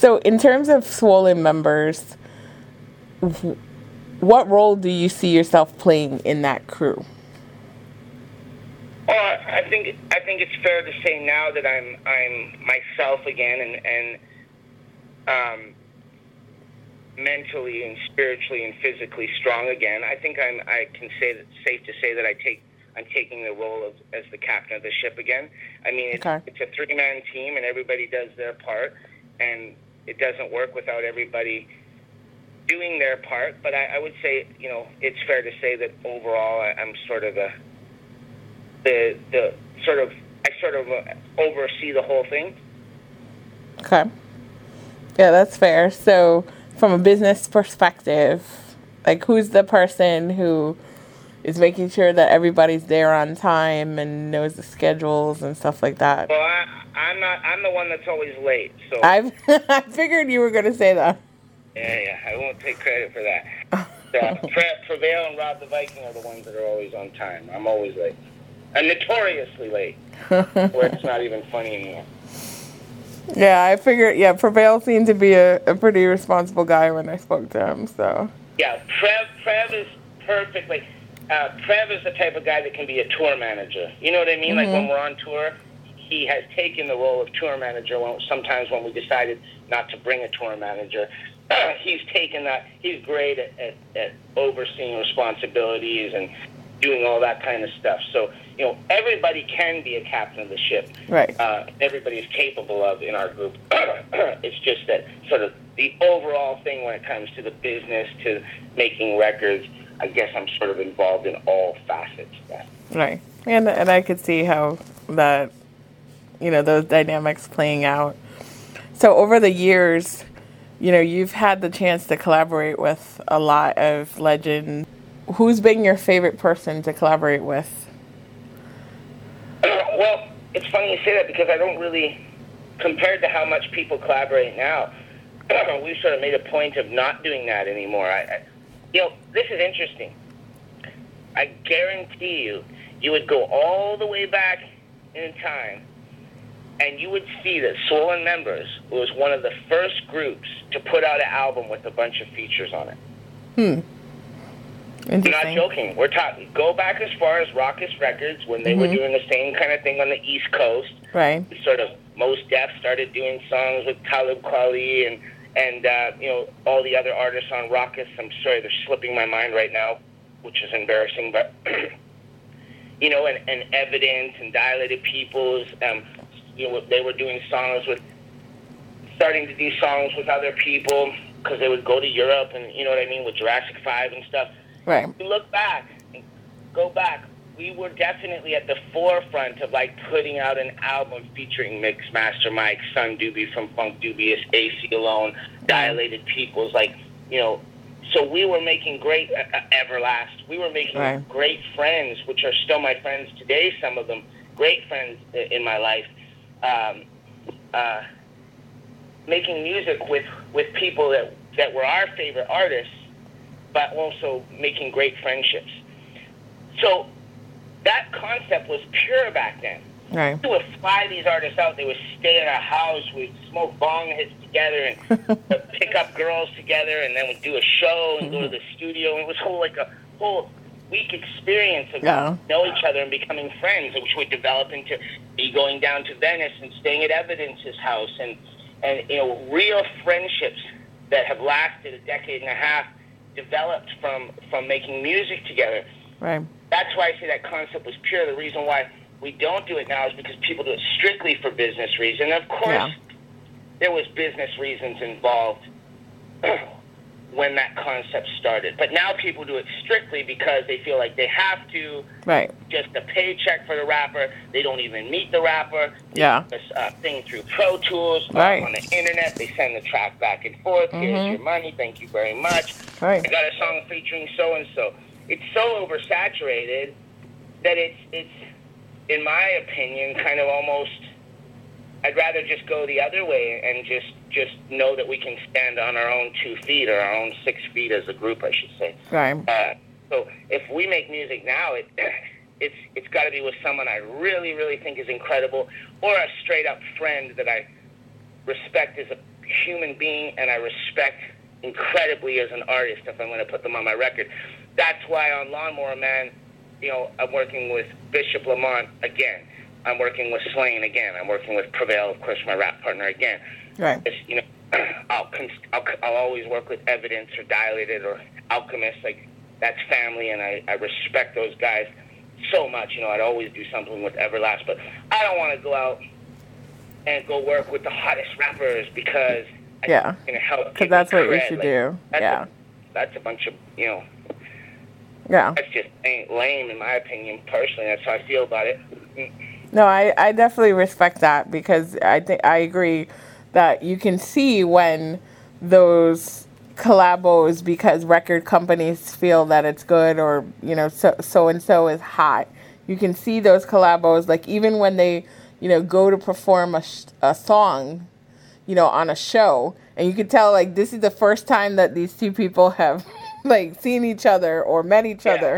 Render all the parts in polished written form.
So in terms of Swollen members, what role do you see yourself playing in that crew? Well, I think it's fair to say now that I'm myself again, and mentally and spiritually and physically strong again. I think I can say that safe to say that I'm taking the role as the captain of the ship again. I mean, it's a 3-man team, and everybody does their part, and it doesn't work without everybody doing their part. But I would say, it's fair to say that overall I'm sort of I oversee the whole thing. Okay. Yeah, that's fair. So from a business perspective, like, who's the person who is making sure that everybody's there on time and knows the schedules and stuff like that? Well, I'm the one that's always late. So I figured you were going to say that. Yeah, I won't take credit for that. Prevail and Rob the Viking are the ones that are always on time. I'm always late. I'm notoriously late, where it's not even funny anymore. Yeah, I figured, Prevail seemed to be a pretty responsible guy when I spoke to him, so. Yeah, Prev is perfectly. Prev is the type of guy that can be a tour manager. You know what I mean? Mm-hmm. Like when we're on tour, he has taken the role of tour manager. Sometimes when we decided not to bring a tour manager, he's taken that. He's great at overseeing responsibilities and doing all that kind of stuff. So, everybody can be a captain of the ship. Right. Everybody is capable of in our group. It's just that sort of the overall thing when it comes to the business, to making records, I guess I'm sort of involved in all facets. Right. And I could see how that, those dynamics playing out. So over the years, you've had the chance to collaborate with a lot of legends. Who's been your favorite person to collaborate with? Well, it's funny you say that because I don't really, compared to how much people collaborate now, we've sort of made a point of not doing that anymore. This is interesting. I guarantee you would go all the way back in time, and you would see that Swollen Members was one of the first groups to put out an album with a bunch of features on it. I'm not joking. We're talking, go back as far as Raucous Records when they were doing the same kind of thing on the East Coast. Right. Sort of Mos Def started doing songs with Talib Kweli and all the other artists on Raucous. I'm sorry, they're slipping my mind right now, which is embarrassing, but and Evidence and Dilated Peoples. They were doing starting to do songs with other people because they would go to Europe and with Jurassic 5 and stuff. Right. If you go back, we were definitely at the forefront of putting out an album featuring Mixmaster Mike, Son Doobie from Funk Dubious, AC Alone, Dilated Peoples, so we were making great Everlast. We were making great friends, which are still my friends today. Some of them great friends in my life. Making music with people that were our favorite artists, but also making great friendships. So that concept was pure back then. Right. We would fly these artists out. They would stay in our house. We'd smoke bong hits together and pick up girls together, and then we'd do a show and go to the studio. It was a whole week experience of know each other and becoming friends, which would develop into me going down to Venice and staying at Evidence's house, and real friendships that have lasted a decade and a half developed from making music together. Right. That's why I say that concept was pure. The reason why we don't do it now is because people do it strictly for business reasons. Of course, there was business reasons involved when that concept started. But now people do it strictly because they feel like they have to. Right. Just a paycheck for the rapper. They don't even meet the rapper. They do this thing through Pro Tools on the internet. They send the track back and forth. Here's your money. Thank you very much. Right. I got a song featuring so-and-so. It's so oversaturated that it's in my opinion, kind of almost, I'd rather just go the other way and just know that we can stand on our own 2 feet or our own 6 feet as a group, I should say. Right. So if we make music now, it's got to be with someone I really, really think is incredible, or a straight-up friend that I respect as a human being, and I respect incredibly as an artist if I'm going to put them on my record. That's why on Lawnmower Man, you know, I'm working with Bishop Lamont again. I'm working with Slain again. I'm working with Prevail, of course, my rap partner again. Right. It's, you know, I'll always work with Evidence or Dilated or Alchemist. Like, that's family, and I respect those guys so much. You know, I'd always do something with Everlast, but I don't want to go out and go work with the hottest rappers because I think it's going to help. Because that's what you should do. That's a bunch of, you know. Yeah. That's just lame, in my opinion. Personally, that's how I feel about it. No, I definitely respect that, because I agree that you can see when those collabos, because record companies feel that it's good, or, you know, so and so is hot. You can see those collabos, like, even when they, you know, go to perform a song, you know, on a show, and you can tell, like, this is the first time that these two people have like seen each other or met each other.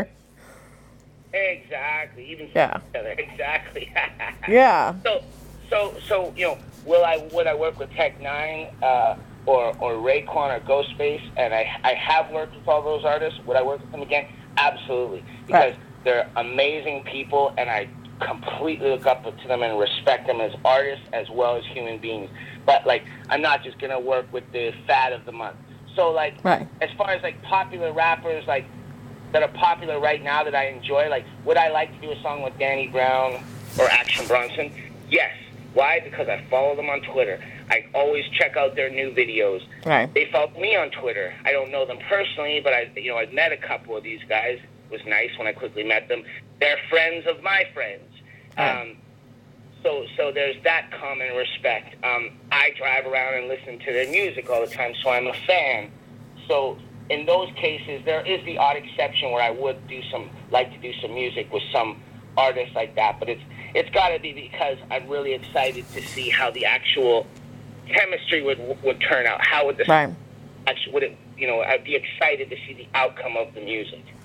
Exactly. Even each other. Exactly. Yeah. So you know, would I work with Tech Nine or Raekwon or Ghostface? And I have worked with all those artists. Would I work with them again? Absolutely. Because they're amazing people, and I completely look up to them and respect them as artists as well as human beings. But, like, I'm not just gonna work with the fad of the month. So, like, as far as, like, popular rappers, like, that are popular right now that I enjoy, like, would I like to do a song with Danny Brown or Action Bronson? Yes. Why? Because I follow them on Twitter. I always check out their new videos. Right. They follow me on Twitter. I don't know them personally, but I've met a couple of these guys. It was nice when I quickly met them. They're friends of my friends. Right. So there's that common respect. I drive around and listen to their music all the time, so I'm a fan. So in those cases, there is the odd exception where I would like to do some music with some artists like that. But it's got to be because I'm really excited to see how the actual chemistry would turn out. How would this actually would it? You know, I'd be excited to see the outcome of the music.